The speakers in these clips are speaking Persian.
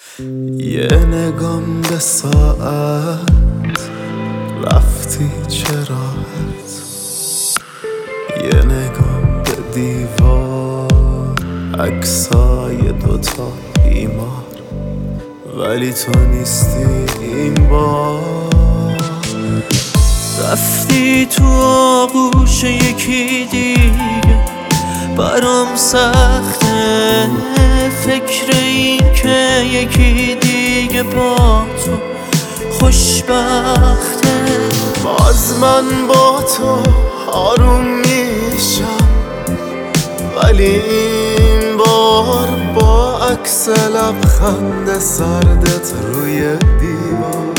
یه نگام به ساعت رفتی چه راحت، یه نگام به دیوار عکسای دوتا بیمار، ولی تو نیستی این بار. رفتی تو آغوش یکی دیگه، برام سخته فکر این که یکی دیگه با تو خوشبخته. باز من با تو آروم میشم، ولی این بار با عکس لبخند سردت روی دیوار.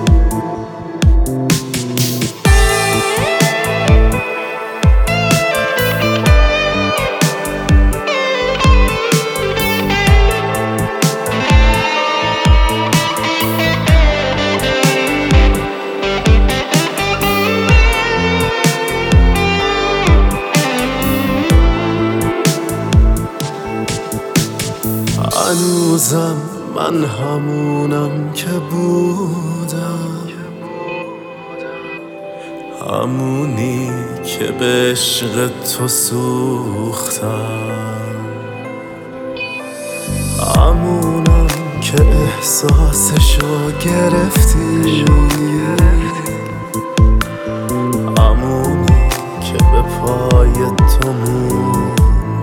هنوزم من همونم که بودم، همونی که به عشق تو سوختم، همونم که احساسشو گرفتی، همونی که به پای تو موندم.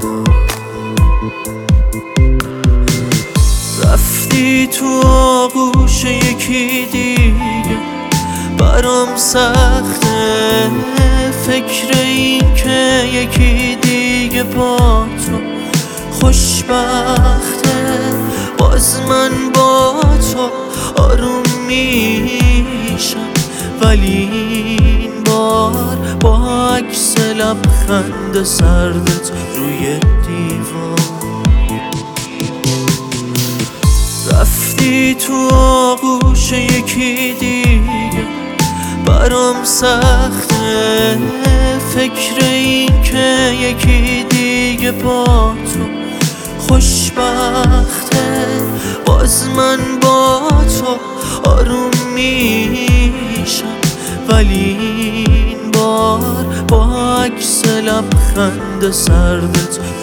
رفتی تو آغوش یکی دیگه، برام سخته فکر این که یکی دیگه با تو خوشبخته. باز من با تو آروم میشم، ولی این بار با عکس لبخند سردت روی دیوار. رفتی تو آغوش یکی دیگه، برام سخته فکر این که یکی دیگه با تو خوشبخته. باز من با تو آروم میشم، ولی این بار با عکس لبخند سردت